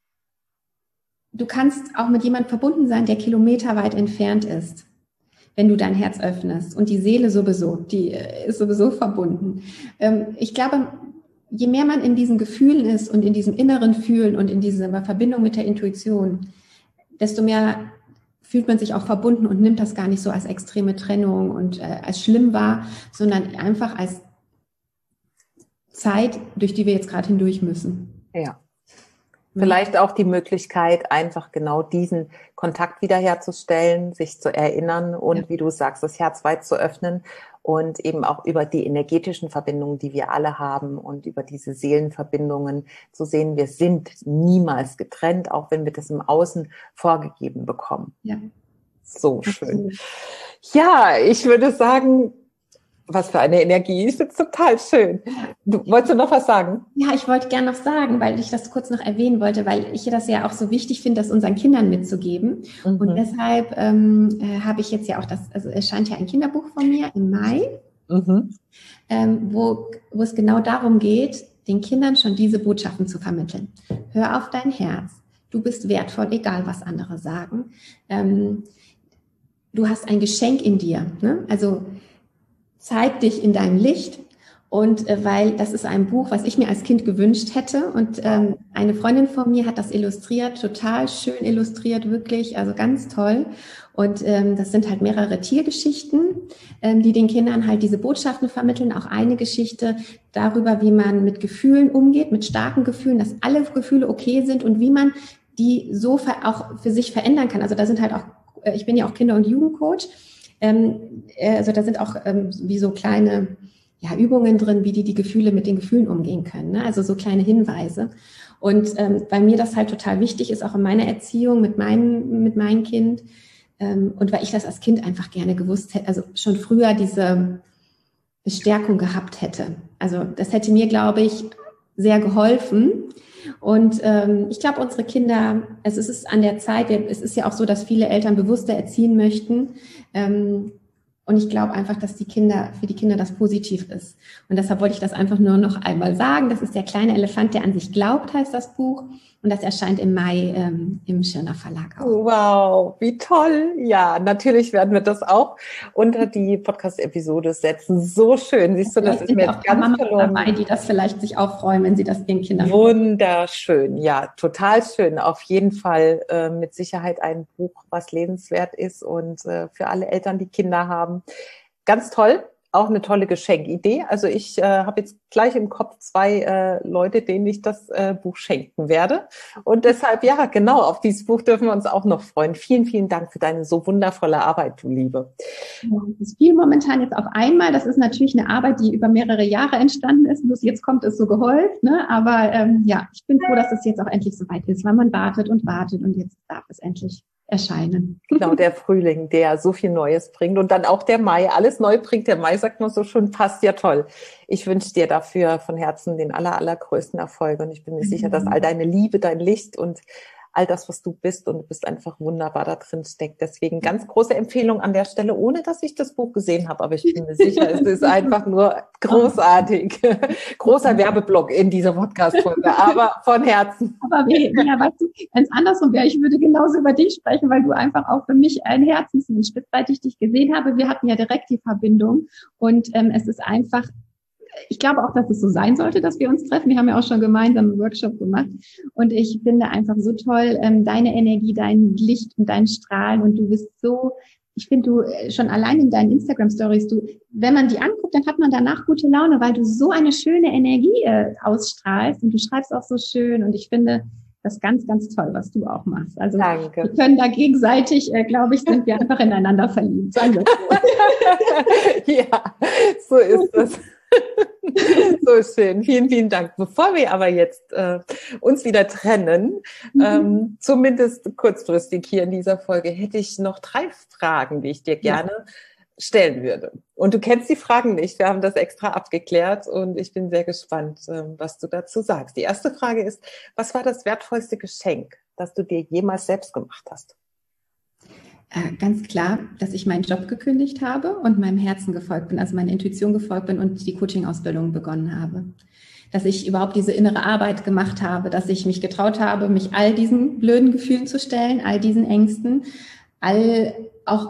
du kannst auch mit jemandem verbunden sein, der kilometerweit entfernt ist, wenn du dein Herz öffnest. Und die Seele sowieso, die ist sowieso verbunden. Ich glaube, je mehr man in diesen Gefühlen ist und in diesem inneren Fühlen und in dieser Verbindung mit der Intuition, desto mehr fühlt man sich auch verbunden und nimmt das gar nicht so als extreme Trennung und als schlimm wahr, sondern einfach als Zeit, durch die wir jetzt gerade hindurch müssen. Ja. Vielleicht auch die Möglichkeit, einfach genau diesen Kontakt wiederherzustellen, sich zu erinnern und, wie du sagst, das Herz weit zu öffnen und eben auch über die energetischen Verbindungen, die wir alle haben und über diese Seelenverbindungen zu sehen, wir sind niemals getrennt, auch wenn wir das im Außen vorgegeben bekommen. Ja. So schön. Ja, ich würde sagen, was für eine Energie. Ich finde es total schön. Wolltest du noch was sagen? Ja, ich wollte gerne noch sagen, weil ich das kurz noch erwähnen wollte, weil ich das ja auch so wichtig finde, das unseren Kindern mitzugeben. Und deshalb habe ich jetzt ja auch also es erscheint ja ein Kinderbuch von mir im Mai, wo es genau darum geht, den Kindern schon diese Botschaften zu vermitteln. Hör auf dein Herz. Du bist wertvoll, egal was andere sagen. Du hast ein Geschenk in dir. Ne? Also zeig dich in deinem Licht und weil das ist ein Buch, was ich mir als Kind gewünscht hätte und eine Freundin von mir hat das illustriert, total schön illustriert, wirklich, also ganz toll und das sind halt mehrere Tiergeschichten, die den Kindern halt diese Botschaften vermitteln, auch eine Geschichte darüber, wie man mit Gefühlen umgeht, mit starken Gefühlen, dass alle Gefühle okay sind und wie man die so auch für sich verändern kann. Also da sind halt auch, ich bin ja auch Kinder- und Jugendcoach, also da sind auch wie so kleine Übungen drin, wie die Gefühle mit den Gefühlen umgehen können. Ne? Also so kleine Hinweise. Und weil mir das halt total wichtig ist, auch in meiner Erziehung mit meinem Kind und weil ich das als Kind einfach gerne gewusst hätte, also schon früher diese Bestärkung gehabt hätte. Also das hätte mir, glaube ich, sehr geholfen. Und ich glaube, unsere Kinder, es ist an der Zeit, es ist ja auch so, dass viele Eltern bewusster erziehen möchten. Und ich glaube einfach, dass für die Kinder das positiv ist. Und deshalb wollte ich das einfach nur noch einmal sagen. Das ist der kleine Elefant, der an sich glaubt, heißt das Buch. Und das erscheint im Mai im Schirner Verlag auch. Wow, wie toll. Ja, natürlich werden wir das auch unter die Podcast-Episode setzen. So schön. Siehst du, das ist mir jetzt ganz verloren. Dabei, die das vielleicht sich auch freuen, wenn sie das ihren Kindern wunderschön. Ja, total schön. Auf jeden Fall mit Sicherheit ein Buch, was lesenswert ist und für alle Eltern, die Kinder haben. Ganz toll. auch eine tolle Geschenkidee. Also ich habe jetzt gleich im Kopf 2 Leute, denen ich das Buch schenken werde. Und deshalb, ja, genau, auf dieses Buch dürfen wir uns auch noch freuen. Vielen, vielen Dank für deine so wundervolle Arbeit, du Liebe. Ja, das ist viel momentan jetzt auf einmal. Das ist natürlich eine Arbeit, die über mehrere Jahre entstanden ist. Bloß jetzt kommt es so gehäuft, ne? Aber ja, ich bin froh, dass es jetzt auch endlich soweit ist, weil man wartet und jetzt darf es endlich erscheinen. Genau, der Frühling, der so viel Neues bringt und dann auch der Mai, alles neu bringt. Der Mai, sagt man so schön, passt ja toll. Ich wünsche dir dafür von Herzen den allergrößten Erfolg und ich bin mir sicher, dass all deine Liebe, dein Licht und all das, was du bist und du bist einfach wunderbar da drin steckt. Deswegen ganz große Empfehlung an der Stelle, ohne dass ich das Buch gesehen habe. Aber ich bin mir sicher, es ist einfach nur großartig. Großer Werbeblock in dieser Podcast-Folge, aber von Herzen. Aber ja, weißt du, wenn es andersrum wäre, ich würde genauso über dich sprechen, weil du einfach auch für mich ein Herzensmensch bist, seit ich dich gesehen habe. Wir hatten ja direkt die Verbindung und es ist einfach, ich glaube auch, dass es so sein sollte, dass wir uns treffen. Wir haben ja auch schon gemeinsam einen Workshop gemacht. Und ich finde einfach so toll, deine Energie, dein Licht und dein Strahlen. Und du bist so, ich finde du schon allein in deinen Instagram-Stories, wenn man die anguckt, dann hat man danach gute Laune, weil du so eine schöne Energie ausstrahlst. Und du schreibst auch so schön. Und ich finde das ganz, ganz toll, was du auch machst. Also Danke. Wir können da gegenseitig, glaube ich, sind wir einfach ineinander verliebt. Sagen wir so. Ja, so ist es. So schön, vielen, vielen Dank. Bevor wir aber jetzt uns wieder trennen, zumindest kurzfristig hier in dieser Folge, hätte ich noch 3 Fragen, die ich dir gerne stellen würde. Und du kennst die Fragen nicht, wir haben das extra abgeklärt und ich bin sehr gespannt, was du dazu sagst. Die erste Frage ist, was war das wertvollste Geschenk, das du dir jemals selbst gemacht hast? Ganz klar, dass ich meinen Job gekündigt habe und meinem Herzen gefolgt bin, also meiner Intuition gefolgt bin und die Coaching-Ausbildung begonnen habe. Dass ich überhaupt diese innere Arbeit gemacht habe, dass ich mich getraut habe, mich all diesen blöden Gefühlen zu stellen, all diesen Ängsten, auch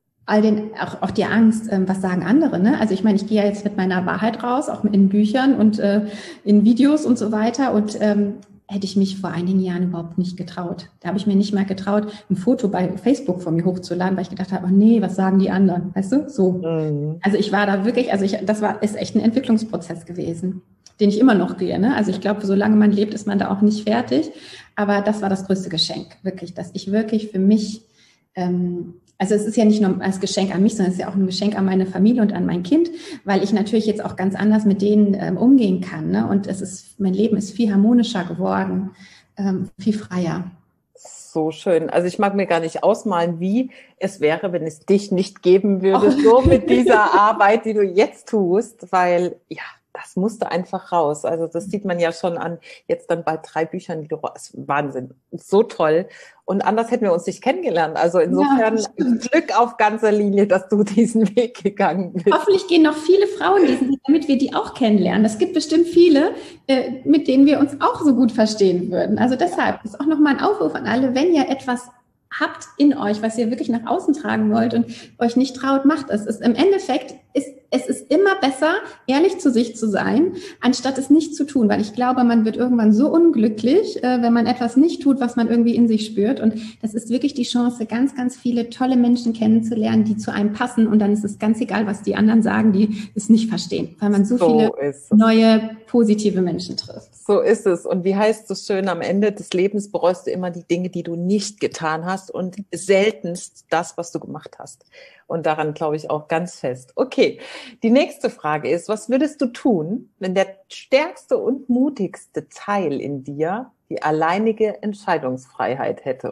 die Angst, was sagen andere, ne? Also ich meine, ich gehe ja jetzt mit meiner Wahrheit raus, auch in Büchern und in Videos und so weiter und hätte ich mich vor einigen Jahren überhaupt nicht getraut. Da habe ich mir nicht mal getraut, ein Foto bei Facebook von mir hochzuladen, weil ich gedacht habe, oh nee, was sagen die anderen? Weißt du, so. Mhm. Also ich war da wirklich, ist echt ein Entwicklungsprozess gewesen, den ich immer noch gehe, ne? Also ich glaube, solange man lebt, ist man da auch nicht fertig. Aber das war das größte Geschenk, wirklich, dass ich wirklich für mich, also es ist ja nicht nur als Geschenk an mich, sondern es ist ja auch ein Geschenk an meine Familie und an mein Kind, weil ich natürlich jetzt auch ganz anders mit denen umgehen kann. Ne? Und mein Leben ist viel harmonischer geworden, viel freier. So schön. Also ich mag mir gar nicht ausmalen, wie es wäre, wenn es dich nicht geben würde, so mit dieser Arbeit, die du jetzt tust, weil ja, das musste einfach raus. Also das sieht man ja schon an jetzt dann bald 3 Büchern, die du Wahnsinn, so toll. Und anders hätten wir uns nicht kennengelernt. Also insofern Glück auf ganzer Linie, dass du diesen Weg gegangen bist. Hoffentlich gehen noch viele Frauen diesen Weg, damit wir die auch kennenlernen. Es gibt bestimmt viele, mit denen wir uns auch so gut verstehen würden. Also deshalb ist auch nochmal ein Aufruf an alle, wenn ihr etwas habt in euch, was ihr wirklich nach außen tragen wollt und euch nicht traut, macht es. Im Endeffekt es ist immer besser, ehrlich zu sich zu sein, anstatt es nicht zu tun, weil ich glaube, man wird irgendwann so unglücklich, wenn man etwas nicht tut, was man irgendwie in sich spürt. Und das ist wirklich die Chance, ganz, ganz viele tolle Menschen kennenzulernen, die zu einem passen. Und dann ist es ganz egal, was die anderen sagen, die es nicht verstehen, weil man so viele neue, positive Menschen trifft. So ist es. Und wie heißt es so schön, am Ende des Lebens bereust du immer die Dinge, die du nicht getan hast und seltenst das, was du gemacht hast. Und daran glaube ich auch ganz fest. Okay, die nächste Frage ist, was würdest du tun, wenn der stärkste und mutigste Teil in dir die alleinige Entscheidungsfreiheit hätte?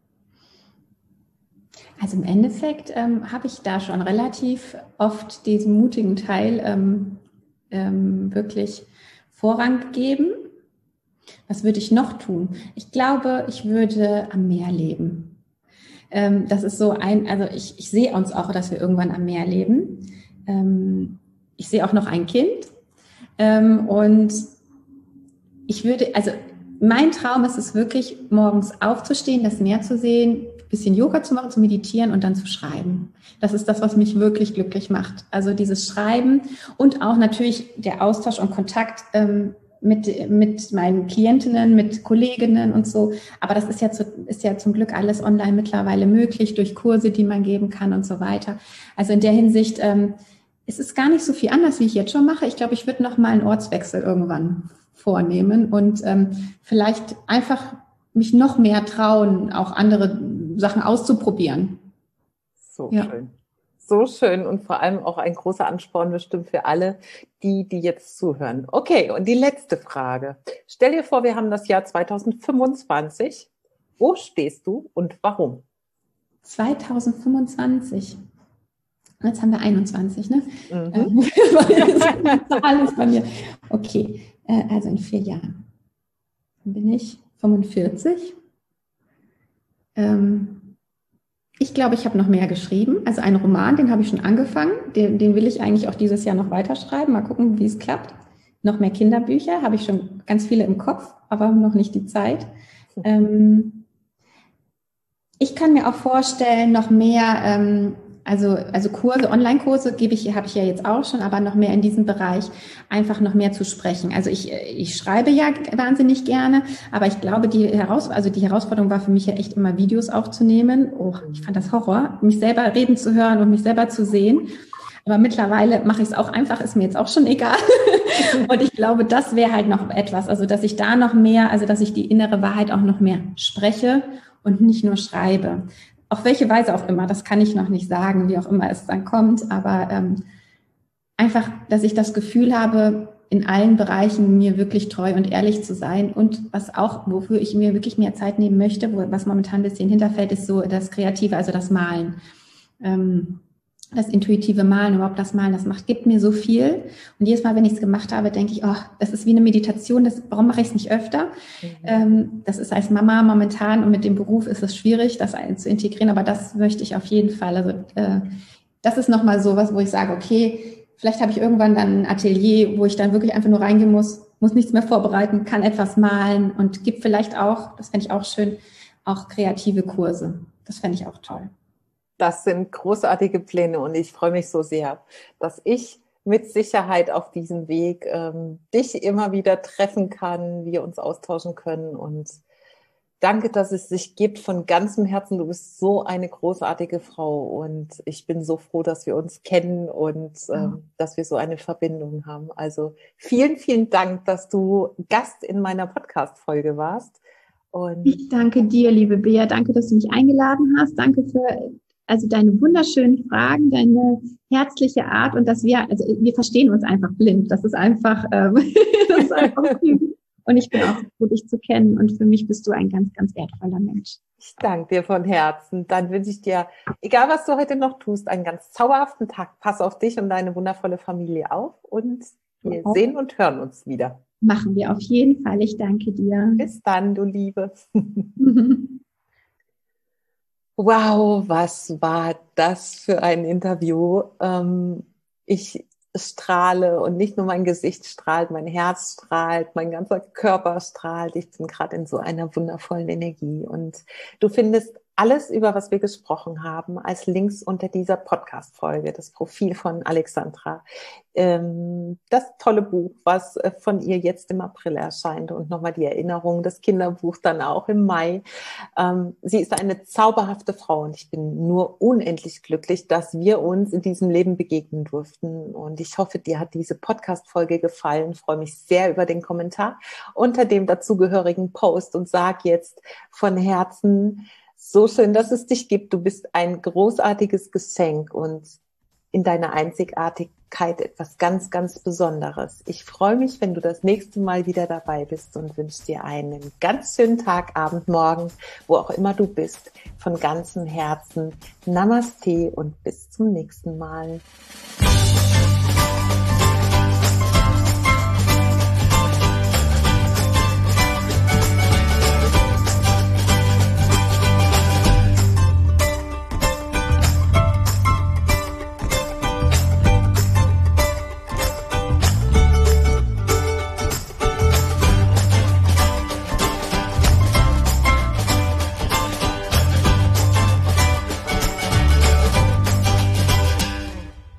Also im Endeffekt habe ich da schon relativ oft diesen mutigen Teil wirklich Vorrang gegeben. Was würde ich noch tun? Ich glaube, ich würde am Meer leben. Das ist so also ich sehe uns auch, dass wir irgendwann am Meer leben. Ich sehe auch noch ein Kind. Und ich würde, also mein Traum ist es wirklich, morgens aufzustehen, das Meer zu sehen, ein bisschen Yoga zu machen, zu meditieren und dann zu schreiben. Das ist das, was mich wirklich glücklich macht. Also dieses Schreiben und auch natürlich der Austausch und Kontakt mit meinen Klientinnen, mit Kolleginnen und so. Aber das ist ja zum Glück alles online mittlerweile möglich durch Kurse, die man geben kann und so weiter. Also in der Hinsicht es ist gar nicht so viel anders, wie ich jetzt schon mache. Ich glaube, ich würde noch mal einen Ortswechsel irgendwann vornehmen und vielleicht einfach mich noch mehr trauen, auch andere Sachen auszuprobieren. So schön. So schön und vor allem auch ein großer Ansporn bestimmt für alle, die jetzt zuhören. Okay, und die letzte Frage. Stell dir vor, wir haben das Jahr 2025. Wo stehst du und warum? 2025. Jetzt haben wir 21, ne? Mhm. Alles bei mir. Okay, also in 4 Jahren. Dann bin ich 45. Ich glaube, ich habe noch mehr geschrieben. Also einen Roman, den habe ich schon angefangen. Den will ich eigentlich auch dieses Jahr noch weiterschreiben. Mal gucken, wie es klappt. Noch mehr Kinderbücher, habe ich schon ganz viele im Kopf, aber noch nicht die Zeit. Ich kann mir auch vorstellen, noch mehr, also Kurse, Online-Kurse habe ich ja jetzt auch schon, aber noch mehr in diesem Bereich einfach noch mehr zu sprechen. Also ich schreibe ja wahnsinnig gerne, aber ich glaube, die Herausforderung war für mich ja echt immer Videos aufzunehmen. Oh, ich fand das Horror, mich selber reden zu hören und mich selber zu sehen. Aber mittlerweile mache ich es auch einfach, ist mir jetzt auch schon egal. Und ich glaube, das wäre halt noch etwas, also dass ich da noch mehr, also dass ich die innere Wahrheit auch noch mehr spreche und nicht nur schreibe. Auf welche Weise auch immer, das kann ich noch nicht sagen, wie auch immer es dann kommt, aber einfach, dass ich das Gefühl habe, in allen Bereichen mir wirklich treu und ehrlich zu sein und wofür ich mir wirklich mehr Zeit nehmen möchte, was momentan ein bisschen hinterfällt, ist so das Kreative, also das Malen. Das intuitive Malen, überhaupt das Malen, gibt mir so viel. Und jedes Mal, wenn ich es gemacht habe, denke ich, oh, das ist wie eine Meditation, warum mache ich es nicht öfter? Das ist als Mama momentan und mit dem Beruf ist es schwierig, das zu integrieren, aber das möchte ich auf jeden Fall. Also das ist nochmal so was, wo ich sage, okay, vielleicht habe ich irgendwann dann ein Atelier, wo ich dann wirklich einfach nur reingehen muss nichts mehr vorbereiten, kann etwas malen und gibt vielleicht auch, das fände ich auch schön, auch kreative Kurse. Das fände ich auch toll. Das sind großartige Pläne und ich freue mich so sehr, dass ich mit Sicherheit auf diesem Weg dich immer wieder treffen kann, wir uns austauschen können und danke, dass es dich gibt von ganzem Herzen. Du bist so eine großartige Frau und ich bin so froh, dass wir uns kennen und dass wir so eine Verbindung haben. Also vielen, vielen Dank, dass du Gast in meiner Podcast-Folge warst. Und ich danke dir, liebe Bea. Danke, dass du mich eingeladen hast. Danke für deine wunderschönen Fragen, deine herzliche Art und dass wir verstehen uns einfach blind. Das ist einfach, okay. Und ich bin auch froh, dich zu kennen. Und für mich bist du ein ganz, ganz wertvoller Mensch. Ich danke dir von Herzen. Dann wünsche ich dir, egal was du heute noch tust, einen ganz zauberhaften Tag. Pass auf dich und deine wundervolle Familie auf. Und wir sehen und hören uns wieder. Machen wir auf jeden Fall. Ich danke dir. Bis dann, du Liebe. Wow, was war das für ein Interview? Ich strahle und nicht nur mein Gesicht strahlt, mein Herz strahlt, mein ganzer Körper strahlt. Ich bin gerade in so einer wundervollen Energie und du findest alles, über was wir gesprochen haben, als Links unter dieser Podcast-Folge, das Profil von Alexandra, das tolle Buch, was von ihr jetzt im April erscheint und nochmal die Erinnerung, das Kinderbuch dann auch im Mai. Sie ist eine zauberhafte Frau und ich bin nur unendlich glücklich, dass wir uns in diesem Leben begegnen durften und ich hoffe, dir hat diese Podcast-Folge gefallen. Ich freue mich sehr über den Kommentar unter dem dazugehörigen Post und sag jetzt von Herzen, so schön, dass es dich gibt. Du bist ein großartiges Geschenk und in deiner Einzigartigkeit etwas ganz, ganz Besonderes. Ich freue mich, wenn du das nächste Mal wieder dabei bist und wünsche dir einen ganz schönen Tag, Abend, Morgen, wo auch immer du bist. Von ganzem Herzen Namaste und bis zum nächsten Mal.